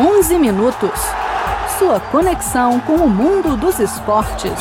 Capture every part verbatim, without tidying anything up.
onze minutos. Sua conexão com o mundo dos esportes.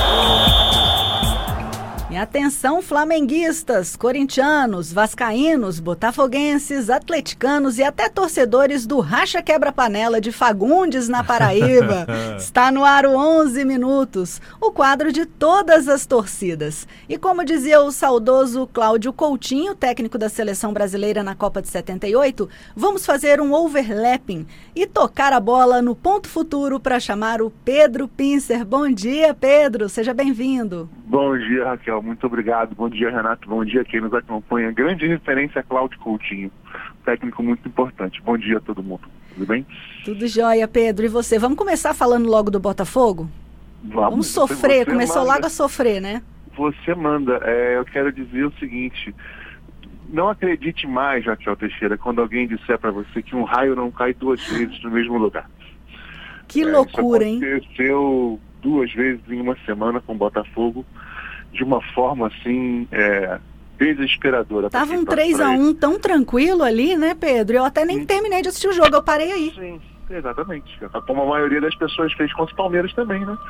E atenção, flamenguistas, corintianos, vascaínos, botafoguenses, atleticanos e até torcedores do Racha Quebra-Panela de Fagundes, na Paraíba. Está no ar o onze minutos, o quadro de todas as torcidas. E como dizia o saudoso Cláudio Coutinho, técnico da seleção brasileira na Copa de setenta e oito, vamos fazer um overlapping e tocar a bola no ponto futuro para chamar o Pedro Pincer. Bom dia, Pedro, seja bem-vindo. Bom dia, Raquel. Muito obrigado. Bom dia, Renato. Bom dia a quem nos acompanha. Grande referência a Cláudio Coutinho, técnico muito importante. Bom dia a todo mundo. Tudo bem? Tudo jóia, Pedro. E você? Vamos começar falando logo do Botafogo? Vamos, Vamos sofrer. você Começou manda, logo a sofrer, né? Você manda. É, eu quero dizer o seguinte. Não acredite mais, Raquel Teixeira, quando alguém disser para você que um raio não cai duas vezes no mesmo lugar. Que é, loucura, isso hein? Aconteceu duas vezes em uma semana com o Botafogo, de uma forma assim, é, desesperadora. Tava um três a um tão tranquilo ali, né, Pedro? Eu até nem Sim. terminei de assistir o jogo, eu parei aí. Sim, exatamente. Como a maioria das pessoas fez contra o Palmeiras também, né?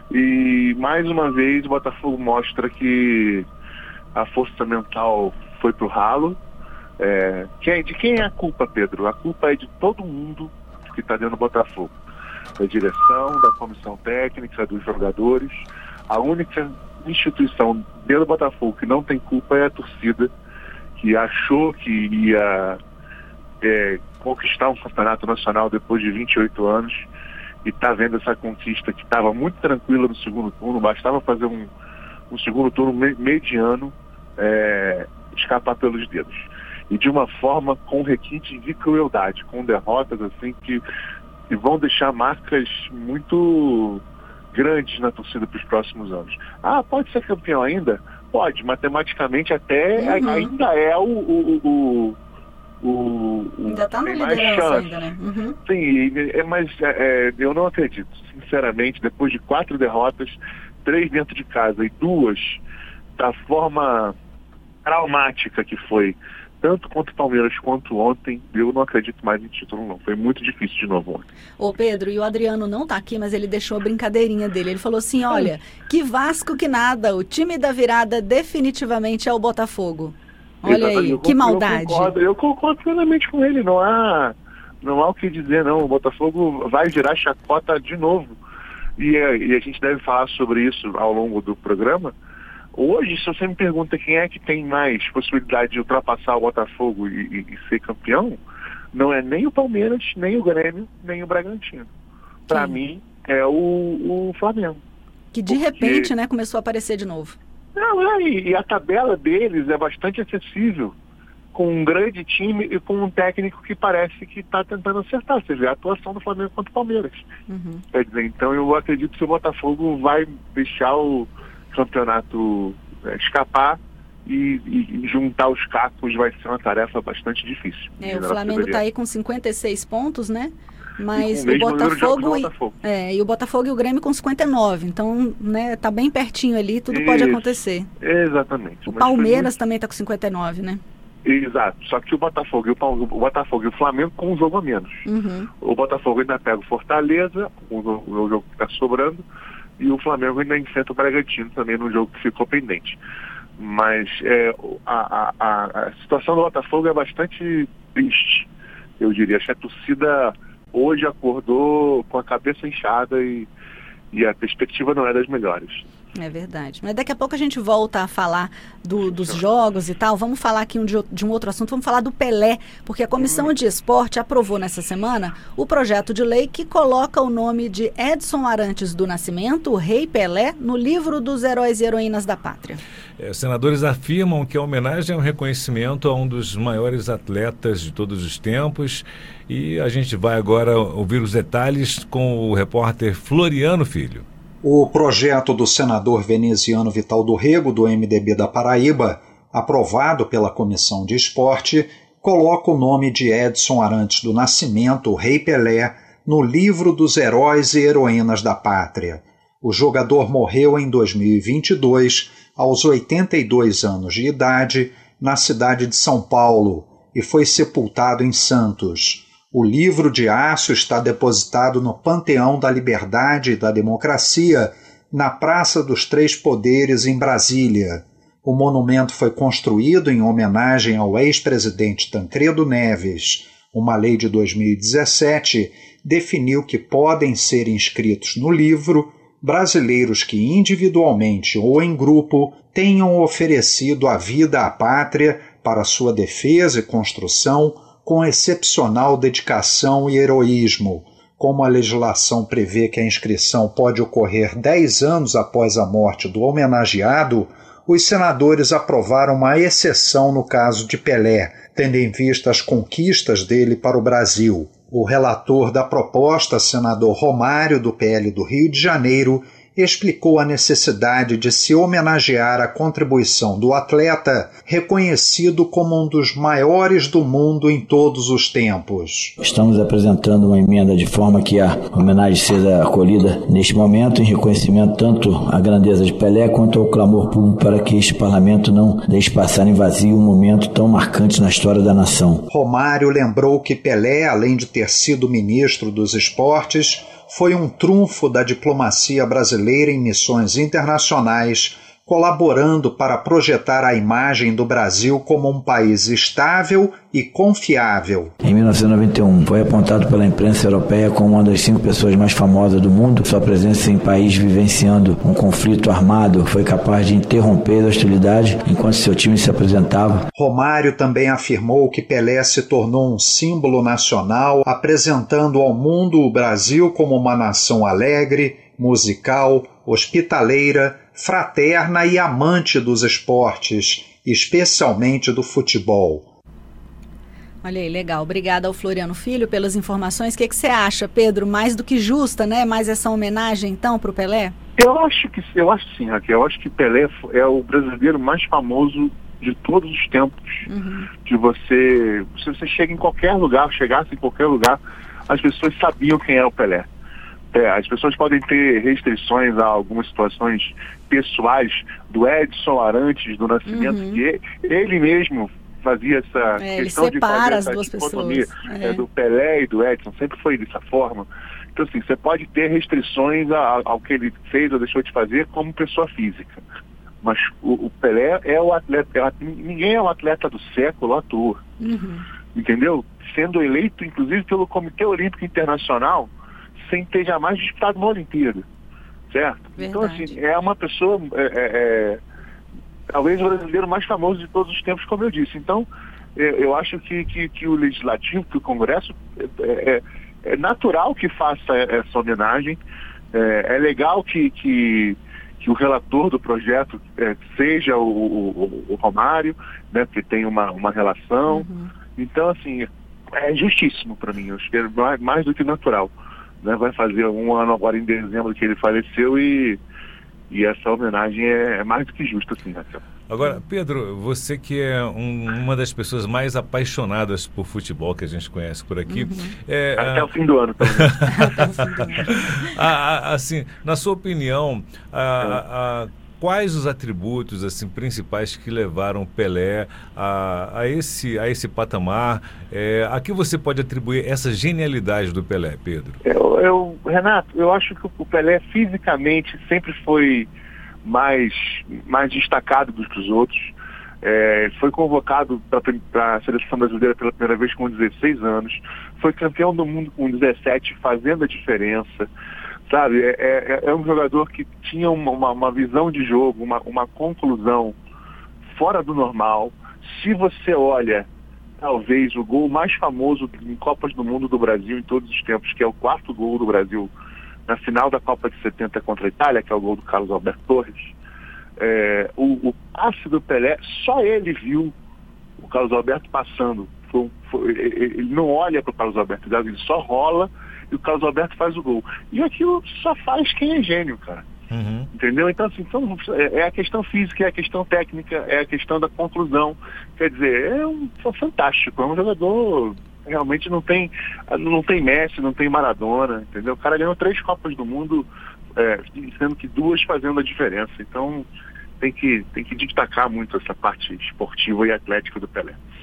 E mais uma vez o Botafogo mostra que a força mental foi pro ralo. É, quem, de quem é a culpa, Pedro? A culpa é de todo mundo que está dentro do Botafogo. Da direção, da comissão técnica, dos jogadores. A única instituição dentro do Botafogo que não tem culpa é a torcida, que achou que ia é, conquistar um campeonato nacional depois de vinte e oito anos e está vendo essa conquista que estava muito tranquila no segundo turno, bastava fazer um, um segundo turno me- mediano, é, escapar pelos dedos. E de uma forma com requintes de crueldade, com derrotas assim que, que vão deixar marcas muito grandes na torcida para os próximos anos. Ah, pode ser campeão ainda? Pode, matematicamente até uhum. ainda é o... o, o, o, o ainda está no liderança ainda, né? Uhum. Sim, é, mas é, eu não acredito, sinceramente, depois de quatro derrotas, três dentro de casa e duas da forma traumática que foi, tanto contra o Palmeiras quanto ontem, eu não acredito mais em título, não. Foi muito difícil de novo ontem. Ô Pedro, e o Adriano não tá aqui, mas ele deixou a brincadeirinha dele. Ele falou assim, olha, que Vasco que nada, o time da virada definitivamente é o Botafogo. Olha Exatamente. aí, eu, que maldade. Eu concordo, eu concordo plenamente com ele, não há, não há o que dizer, não. O Botafogo vai virar chacota de novo. E, e a gente deve falar sobre isso ao longo do programa. Hoje, se você me pergunta quem é que tem mais possibilidade de ultrapassar o Botafogo e, e, e ser campeão, não é nem o Palmeiras, nem o Grêmio, nem o Bragantino. Para mim, é o, o Flamengo. Que de Porque... repente, né, começou a aparecer de novo. Não, é, e a tabela deles é bastante acessível, com um grande time e com um técnico que parece que está tentando acertar. Você vê a atuação do Flamengo contra o Palmeiras. Uhum. Quer dizer, então eu acredito que o Botafogo vai deixar o campeonato é, escapar e, e juntar os cacos vai ser uma tarefa bastante difícil. É, o Flamengo está aí com cinquenta e seis pontos, né? Mas o, o Botafogo, e, Botafogo. É, e o Botafogo e o Grêmio com cinquenta e nove, então, né, tá bem pertinho ali, tudo Isso, pode acontecer. Exatamente. O Palmeiras muito... também está com cinquenta e nove, né? Exato, só que o Botafogo e o, o Botafogo e o Flamengo com um jogo a menos. Uhum. O Botafogo ainda pega o Fortaleza, o, o jogo que está sobrando, e o Flamengo ainda enfrenta o Bragantino também no jogo que ficou pendente. Mas é, a, a, a situação do Botafogo é bastante triste, eu diria. Acho que a torcida hoje acordou com a cabeça inchada e, e a perspectiva não é das melhores. É verdade. Mas daqui a pouco a gente volta a falar do, dos jogos e tal. Vamos falar aqui um de, de um outro assunto. Vamos falar do Pelé, porque a Comissão hum. de Esporte aprovou nessa semana o projeto de lei que coloca o nome de Edson Arantes do Nascimento, o Rei Pelé, no livro dos heróis e heroínas da pátria. É, senadores afirmam que a homenagem é um reconhecimento a um dos maiores atletas de todos os tempos. E a gente vai agora ouvir os detalhes com o repórter Floriano Filho. O projeto do senador veneziano Vital do Rego, do M D B da Paraíba, aprovado pela Comissão de Esporte, coloca o nome de Edson Arantes do Nascimento, o Rei Pelé, no livro dos heróis e heroínas da pátria. O jogador morreu em dois mil e vinte e dois, aos oitenta e dois anos de idade, na cidade de São Paulo, e foi sepultado em Santos. O livro de aço está depositado no Panteão da Liberdade e da Democracia, na Praça dos Três Poderes, em Brasília. O monumento foi construído em homenagem ao ex-presidente Tancredo Neves. Uma lei de dois mil e dezessete definiu que podem ser inscritos no livro brasileiros que individualmente ou em grupo tenham oferecido a vida à pátria para sua defesa e construção com excepcional dedicação e heroísmo. Como a legislação prevê que a inscrição pode ocorrer dez anos após a morte do homenageado, os senadores aprovaram uma exceção no caso de Pelé, tendo em vista as conquistas dele para o Brasil. O relator da proposta, senador Romário, do P L do Rio de Janeiro, explicou a necessidade de se homenagear a contribuição do atleta, reconhecido como um dos maiores do mundo em todos os tempos. Estamos apresentando uma emenda de forma que a homenagem seja acolhida neste momento, em reconhecimento tanto à grandeza de Pelé quanto ao clamor público para que este parlamento não deixe passar em vazio um momento tão marcante na história da nação. Romário lembrou que Pelé, além de ter sido ministro dos esportes, foi um trunfo da diplomacia brasileira em missões internacionais, colaborando para projetar a imagem do Brasil como um país estável e confiável. Em mil novecentos e noventa e um, foi apontado pela imprensa europeia como uma das cinco pessoas mais famosas do mundo. Sua presença em país vivenciando um conflito armado foi capaz de interromper a hostilidade enquanto seu time se apresentava. Romário também afirmou que Pelé se tornou um símbolo nacional, apresentando ao mundo o Brasil como uma nação alegre, musical, hospitaleira, fraterna e amante dos esportes, especialmente do futebol. Olha aí, legal. Obrigada ao Floriano Filho pelas informações. O que, que você acha, Pedro? Mais do que justa, né? Mais essa homenagem, então, para o Pelé? Eu acho que eu acho sim, Raquel. Eu acho que Pelé é o brasileiro mais famoso de todos os tempos. Uhum. Que você, se você chega em qualquer lugar, chegasse em qualquer lugar, as pessoas sabiam quem era o Pelé. É, as pessoas podem ter restrições a algumas situações pessoais do Edson Arantes do Nascimento, uhum. que ele mesmo fazia essa é, questão de fazer essa duas dicotomia é. é, do Pelé e do Edson, sempre foi dessa forma. Então, assim, você pode ter restrições a, ao que ele fez ou deixou de fazer como pessoa física. Mas o, o Pelé é o atleta, é, ninguém é o atleta do século à toa. Uhum. Entendeu? Sendo eleito, inclusive, pelo Comitê Olímpico Internacional, sem ter jamais disputado uma Olimpíada, certo? Verdade. Então, assim, é uma pessoa, é, é, é, talvez o brasileiro mais famoso de todos os tempos, como eu disse. Então, eu, eu acho que, que, que o Legislativo, que o Congresso, é, é, é natural que faça essa homenagem, é, é legal que, que, que o relator do projeto é, seja o, o, o Romário, né, que tem uma, uma relação. Uhum. Então, assim, é justíssimo para mim, eu acho que é mais, mais do que natural. Né, vai fazer um ano agora em dezembro que ele faleceu e, e essa homenagem é, é mais do que justa, assim, né? Agora, Pedro, você que é um, uma das pessoas mais apaixonadas por futebol que a gente conhece por aqui. Uhum. É, Até a... o fim do ano também. a, a, assim, na sua opinião, a, a, a, quais os atributos assim, principais que levaram Pelé a, a, esse, a esse patamar? É, a que você pode atribuir essa genialidade do Pelé, Pedro? Eu, eu, Renato, eu acho que o Pelé fisicamente sempre foi mais, mais destacado do que os outros. É, foi convocado para a seleção brasileira pela primeira vez com dezesseis anos. Foi campeão do mundo com dezessete, fazendo a diferença. Sabe, é, é, é um jogador que tinha uma, uma, uma visão de jogo, uma, uma conclusão fora do normal. Se você olha, talvez, o gol mais famoso em Copas do Mundo do Brasil em todos os tempos, que é o quarto gol do Brasil na final da Copa de setenta contra a Itália, que é o gol do Carlos Alberto Torres, é, o, o passe do Pelé, só ele viu o Carlos Alberto passando. Foi, foi, ele não olha para o Carlos Alberto, ele só rola e o Carlos Alberto faz o gol. E aquilo só faz quem é gênio, cara. Uhum. Entendeu? Então, assim, então, é a questão física, é a questão técnica, é a questão da conclusão. Quer dizer, é um é fantástico, é um jogador, realmente não tem, não tem Messi, não tem Maradona, entendeu? O cara ganhou três Copas do Mundo, é, sendo que duas fazendo a diferença. Então, tem que, tem que destacar muito essa parte esportiva e atlética do Pelé.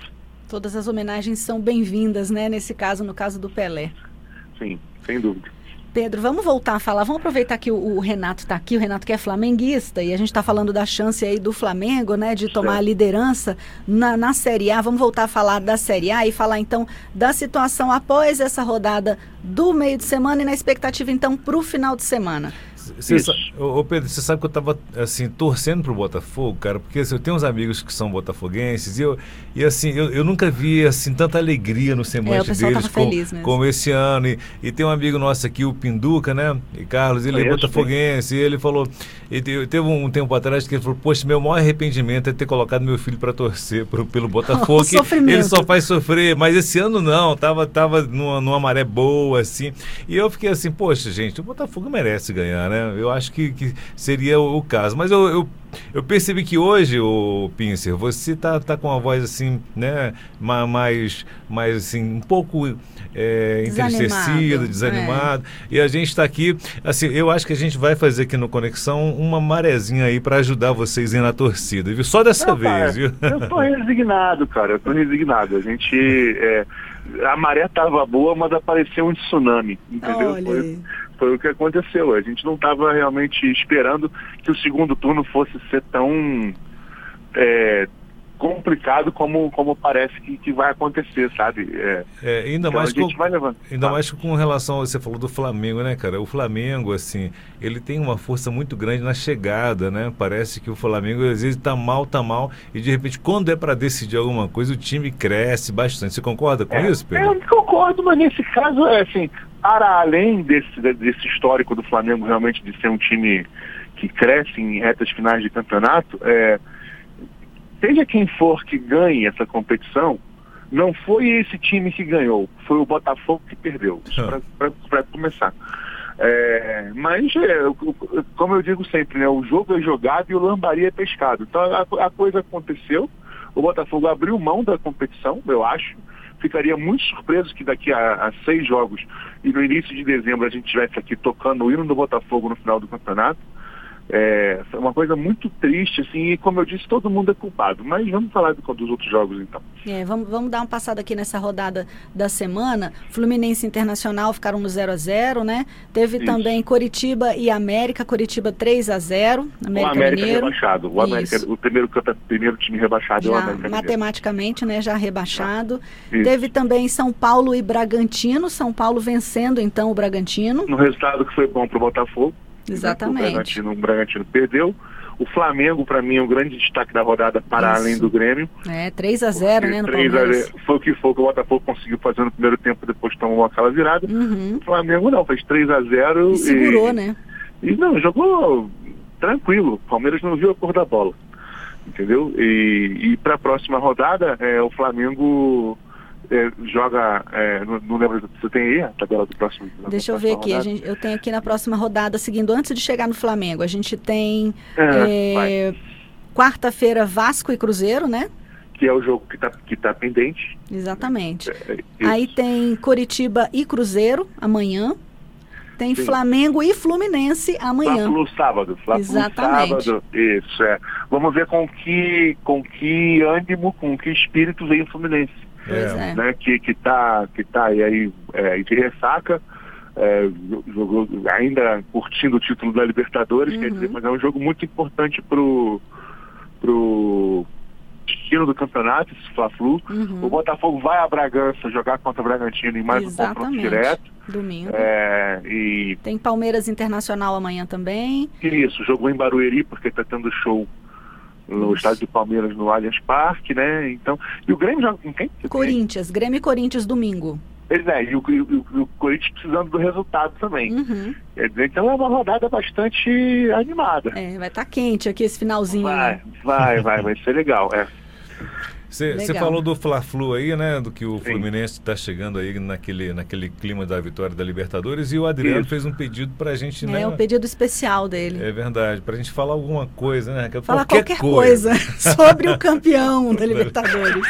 Todas as homenagens são bem-vindas, né? Nesse caso, no caso do Pelé. Sim, sem dúvida. Pedro, vamos voltar a falar, vamos aproveitar que o, o Renato está aqui, o Renato que é flamenguista, e a gente está falando da chance aí do Flamengo, né, de tomar certo. a liderança na, na Série A. Vamos voltar a falar da Série A e falar então da situação após essa rodada do meio de semana e na expectativa então para o final de semana. Cê sa... Ô Pedro, você sabe que eu estava assim, torcendo pro Botafogo, cara, porque assim, eu tenho uns amigos que são botafoguenses e, eu, e assim, eu, eu nunca vi assim, tanta alegria no semblante é, deles com, como esse ano. E, e tem um amigo nosso aqui, o Pinduca, né? E Carlos, ele é, é botafoguense, e ele falou, e teve um tempo atrás que ele falou, poxa, meu maior arrependimento é ter colocado meu filho para torcer pro, pelo Botafogo, que ele só faz sofrer, mas esse ano não, tava, tava numa, numa maré boa, assim. E eu fiquei assim, poxa, gente, o Botafogo merece ganhar, né? Eu acho que, que seria o, o caso. Mas eu, eu, eu percebi que hoje, o Pincer, você tá, tá com uma voz assim, né, mais, mais assim, um pouco é, entristecida, desanimado. É. E a gente está aqui, assim, eu acho que a gente vai fazer aqui no Conexão uma marezinha aí para ajudar vocês aí na torcida, viu? Só dessa Não, vez, cara, viu? Eu tô resignado, cara, eu tô resignado. A gente, é, a maré tava boa, mas apareceu um tsunami, entendeu? Olha. Foi, foi o que aconteceu. A gente não estava realmente esperando que o segundo turno fosse ser tão é, complicado como, como parece que, que vai acontecer, sabe? É, é, ainda então mais, a gente com, vai levando. ainda ah. mais com relação, você falou do Flamengo, né, cara? O Flamengo, assim, ele tem uma força muito grande na chegada, né? Parece que o Flamengo, às vezes, tá mal, tá mal, e de repente, quando é para decidir alguma coisa, o time cresce bastante. Você concorda com é, isso, Pedro? Eu concordo, mas nesse caso, é assim, para além desse, desse histórico do Flamengo realmente de ser um time que cresce em retas finais de campeonato, é, seja quem for que ganhe essa competição, não foi esse time que ganhou, foi o Botafogo que perdeu, para começar. É, mas, é, como eu digo sempre, né, o jogo é jogado e o lambari é pescado. Então a, a coisa aconteceu, o Botafogo abriu mão da competição, eu acho. Ficaria muito surpreso que daqui a, a seis jogos e no início de dezembro a gente estivesse aqui tocando o hino do Botafogo no final do campeonato. É uma coisa muito triste, assim, e como eu disse, todo mundo é culpado. Mas vamos falar do, dos outros jogos, então. É, vamos, vamos dar uma passada aqui nessa rodada da semana. Fluminense e Internacional ficaram no zero a zero, né? Teve Isso. também Coritiba e América, Coritiba três a zero, América, o América Mineiro. rebaixado. O, América, o primeiro, primeiro time rebaixado já, é o América matematicamente, né? Já rebaixado. Isso. Teve também São Paulo e Bragantino. São Paulo vencendo, então, o Bragantino. No resultado que foi bom para o Botafogo. Exatamente. O Bragantino, o Bragantino perdeu. O Flamengo, para mim, é o grande destaque da rodada para Isso. além do Grêmio. É, três a zero, né, no três Palmeiras. a zero, foi o que foi que o Botafogo conseguiu fazer no primeiro tempo, depois tomou aquela virada. Uhum. O Flamengo não, fez três a zero. E segurou, e, né? E não, jogou tranquilo. O Palmeiras não viu a cor da bola. Entendeu? E, e para a próxima rodada, é, o Flamengo... É, joga, é, não, não lembro, você tem aí a tabela do próximo? Deixa eu ver aqui, a gente, eu tenho aqui na próxima rodada, seguindo, antes de chegar no Flamengo, a gente tem é, é, quarta-feira Vasco e Cruzeiro, né? Que é o jogo que está que tá pendente. Exatamente. É, aí tem Coritiba e Cruzeiro amanhã. Tem Sim. Flamengo e Fluminense amanhã. Fla-Flu sábado. Fla-Flu Exatamente. sábado. Isso, é. Vamos ver com que, com que ânimo, com que espírito vem o Fluminense. Pois é. Né, que, que tá, que tá e aí é, de ressaca, é, jogou, ainda curtindo o título da Libertadores, uhum. quer dizer, mas é um jogo muito importante pro, pro destino do campeonato, esse Fla-Flu. Uhum. O Botafogo vai a Bragança jogar contra o Bragantino em mais Exatamente. um confronto direto. Domingo. É, e... Tem Palmeiras Internacional amanhã também. Isso, jogou em Barueri porque está tendo show no Isso. estádio do Palmeiras, no Allianz Parque, né? Então, e o Grêmio joga com quem? Corinthians, Grêmio e Corinthians domingo. Pois é, e o, e, o, e o Corinthians precisando do resultado também. Uhum. Quer dizer, então é uma rodada bastante animada. É, vai estar tá quente aqui esse finalzinho. Vai, né? vai, vai, vai ser legal, é. Você falou do Fla-Flu aí, né? Do que o Sim. Fluminense está chegando aí naquele, naquele clima da vitória da Libertadores, e o Adriano Isso. fez um pedido pra gente, é, né? É um pedido especial dele. É verdade, pra gente falar alguma coisa, né? Falar qualquer, qualquer coisa. coisa sobre o campeão da Libertadores.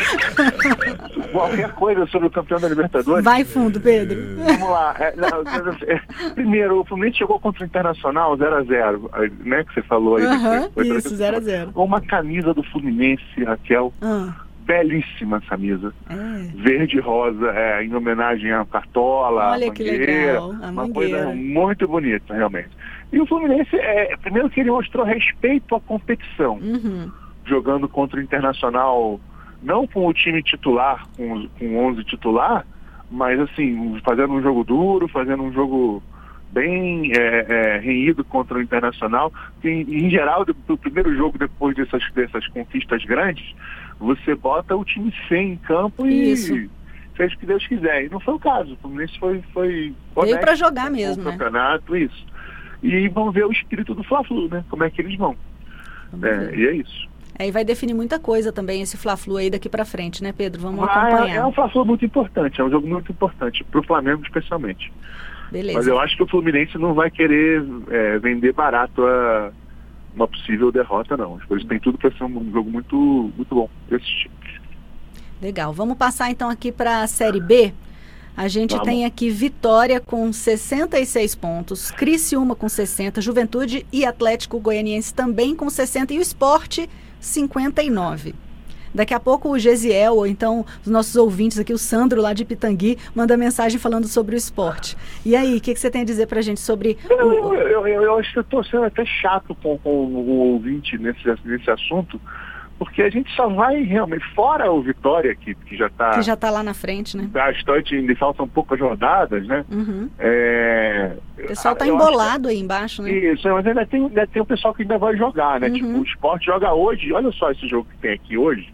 Qualquer coisa sobre o campeão da Libertadores? Vai fundo, Pedro. É, vamos lá. É, não, é, primeiro, o Fluminense chegou contra o Internacional zero a zero, né? Que você falou aí. Uhum, foi, foi isso, zero a zero. Uma camisa do Fluminense, Raquel. Uhum. belíssima a camisa. É. Verde e rosa, é, em homenagem à Cartola, Olha à que Mangueira. legal, a Uma Mangueira. coisa muito bonita, realmente. E o Fluminense, é, primeiro que ele mostrou respeito à competição, Uhum. jogando contra o Internacional, não com o time titular, com, com onze titular, mas assim, fazendo um jogo duro, fazendo um jogo bem é, é, renhido contra o Internacional. Que, em, em geral, o primeiro jogo depois dessas, dessas conquistas grandes, você bota o time C em campo e Isso. fez o que Deus quiser. E não foi o caso. O Fluminense foi, foi Veio honesto para jogar com mesmo, o né? campeonato, isso. E vão ver o espírito do Fla-Flu, né? Como é que eles vão. Vamos É, ver. e é isso. Aí vai definir muita coisa também esse Fla-Flu aí daqui para frente, né, Pedro? Vamos Ah, acompanhar. é um Fla-Flu muito importante, é um jogo muito importante, para o Flamengo especialmente. Beleza. Mas eu acho que o Fluminense não vai querer é, vender barato a uma possível derrota, não. Acho que eles têm tudo para ser um jogo muito, muito bom desse tipo. Legal. Vamos passar então aqui para a Série B. A gente Vamos. tem aqui Vitória com sessenta e seis pontos, Criciúma com sessenta, Juventude e Atlético Goianiense também com sessenta e o Sport cinquenta e nove. Daqui a pouco o Gesiel, ou então os nossos ouvintes aqui, o Sandro lá de Pitangui, manda mensagem falando sobre o esporte. E aí, o que, que você tem a dizer pra gente sobre... Eu, o... eu, eu, eu acho que eu estou sendo até chato com, com o ouvinte nesse, nesse assunto, porque a gente só vai realmente, fora o Vitória, que, que já está... Que já está lá na frente, né? Bastante, ainda faltam poucas rodadas, né? Uhum. É, o pessoal está eu embolado aí embaixo, né? Isso, mas ainda tem, ainda tem o pessoal que ainda vai jogar, né? Uhum. Tipo, o Sport joga hoje, olha só esse jogo que tem aqui hoje.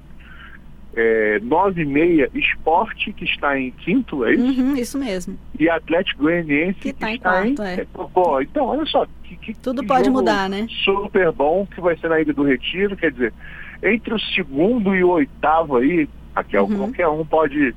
É, nove e meia, Sport, que está em quinto, é isso? Uhum, isso mesmo. E Atlético Goianiense, Que que, tá em está quarto, em... é. Pô, então, olha só. Que, que, Tudo que pode jogo mudar, né? Super bom, que vai ser na Ilha do Retiro, quer dizer, entre o segundo e o oitavo aí, aqui, Uhum. qualquer um pode...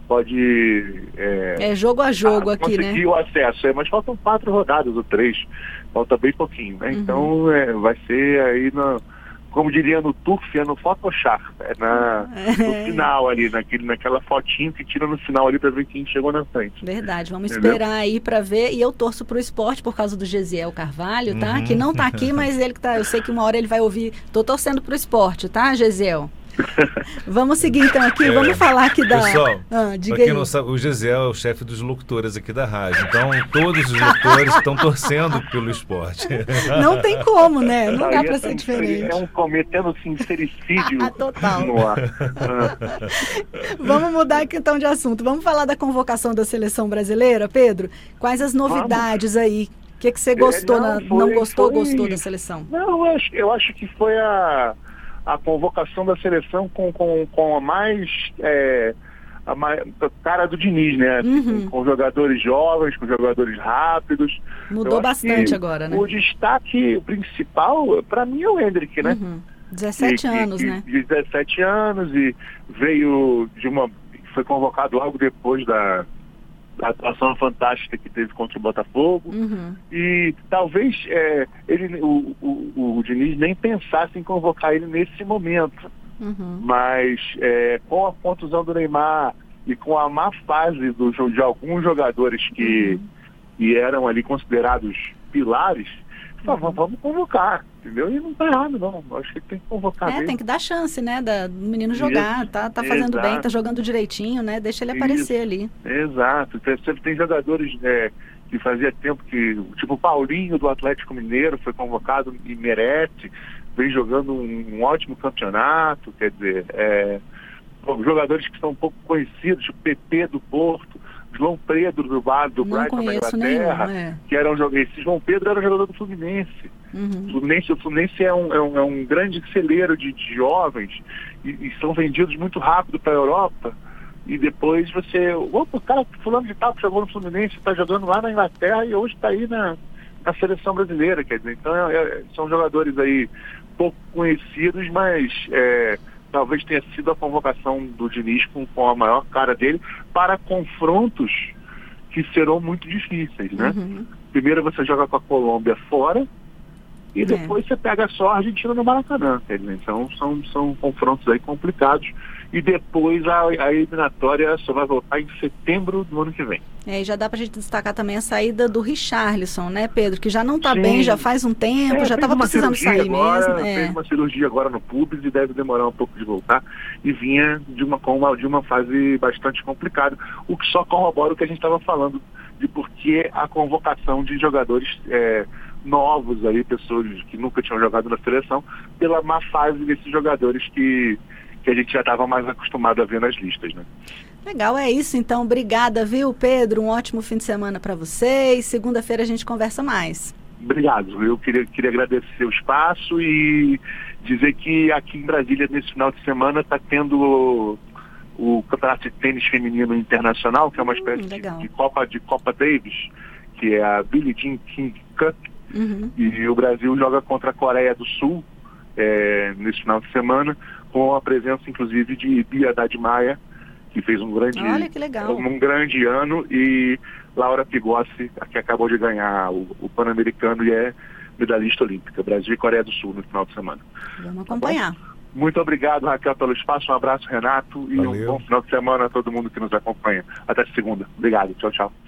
pode é, É jogo a jogo ah, aqui, né? conseguir o acesso, é, mas faltam quatro rodadas ou três, falta bem pouquinho, né? Uhum. Então é, vai ser aí, no, como diria no Turf, é no Photoshop, é na, no É. final ali, naquele, naquela fotinho que tira no final ali para ver quem chegou na frente. Verdade, vamos Entendeu? esperar aí para ver. E eu torço pro esporte por causa do Gesiel Carvalho, tá? Uhum. Que não tá aqui, mas ele que tá. Eu sei que uma hora ele vai ouvir. Tô torcendo pro esporte, tá, Gesiel? Vamos seguir então aqui, É, vamos falar aqui da. Pessoal, ah, diga pra quem aí. não sabe, o Gesiel é o chefe dos locutores aqui da rádio. Então, todos os locutores estão torcendo pelo esporte. Não tem como, né? Não dá Aí para é ser um- diferente. É um cometendo sincericídio Ah, total. no ar. Ah. Vamos mudar aqui então de assunto. Vamos falar da convocação da seleção brasileira, Pedro? Quais as novidades aí? O que, que você gostou? É, não, na- foi- não gostou, foi- gostou da seleção? Não, eu acho, eu acho que foi a, a convocação da seleção com, com, com a mais é, a mais, a cara do Diniz, né? Uhum. Com, com jogadores jovens, com jogadores rápidos. Mudou Eu acho bastante que agora, né? O destaque principal, para mim, é o Hendrick, né? Uhum. dezessete Que- que- anos, que- né? De dezessete anos e veio de uma... Foi convocado logo depois da, da atuação fantástica que teve contra o Botafogo. Uhum. E talvez é, ele, o, o, o Diniz nem pensasse em convocar ele nesse momento. Uhum. Mas é, com a contusão do Neymar e com a má fase do, de alguns jogadores que, Uhum. que eram ali considerados pilares, uhum. vamos convocar, entendeu? E não está errado, não. Acho que tem que convocar É, mesmo. tem que dar chance, né, da, do menino jogar, Isso. tá, tá fazendo Exato. bem, tá jogando direitinho, né, deixa ele Isso. aparecer ali. Exato. Tem, sempre tem jogadores é, que fazia tempo que, tipo o Paulinho do Atlético Mineiro foi convocado e merece, vem jogando um, um ótimo campeonato, quer dizer, é, jogadores que são um pouco conhecidos, o P P do Porto, João Pedro do Bar do Não Brighton da conheço Inglaterra, nenhum, é. que eram jogadores. Esse João Pedro era jogador do Fluminense. Uhum. O Fluminense, o Fluminense é, um, é, um, é um grande celeiro de, de jovens e, e são vendidos muito rápido para a Europa. E depois você... Opa, o cara fulano de tal que jogou no Fluminense, está jogando lá na Inglaterra e hoje está aí na, na seleção brasileira. Quer dizer, então é, é, são jogadores aí pouco conhecidos, mas é, talvez tenha sido a convocação do Diniz com, com a maior cara dele para confrontos que serão muito difíceis, né? Uhum. Primeiro você joga com a Colômbia fora e depois É. você pega só a Argentina no Maracanã. Quer dizer, então são, são confrontos aí complicados e depois a, a eliminatória só vai voltar em setembro do ano que vem. É, e já dá pra gente destacar também a saída do Richarlison, né, Pedro? Que já não tá Sim. bem, já faz um tempo, É, já estava precisando sair agora, mesmo. É. Fez uma cirurgia agora no pubis e deve demorar um pouco de voltar. E vinha de uma, com uma, de uma fase bastante complicada, o que só corrobora o que a gente estava falando, de por que a convocação de jogadores é, novos, aí, pessoas que nunca tinham jogado na seleção, pela má fase desses jogadores que, que a gente já estava mais acostumado a ver nas listas, né? Legal, é isso então. Obrigada, viu, Pedro? Um ótimo fim de semana para vocês. Segunda-feira a gente conversa mais. Obrigado. Eu queria, queria agradecer o espaço e dizer que aqui em Brasília, nesse final de semana, está tendo o, o Campeonato de Tênis Feminino Internacional, que é uma espécie hum, de, de, Copa, de Copa Davis, que é a Billie Jean King Cup. Uhum. E o Brasil joga contra a Coreia do Sul é, nesse final de semana, com a presença, inclusive, de Bia Haddad Maia, que fez um grande, Olha, que legal. um grande ano, e Laura Pigossi, que acabou de ganhar o, o Pan-Americano e é medalhista olímpica. Brasil e Coreia do Sul no final de semana. Vamos acompanhar. Tá, muito obrigado, Raquel, pelo espaço. Um abraço, Renato, e Valeu. Um bom final de semana a todo mundo que nos acompanha. Até segunda. Obrigado. Tchau, tchau.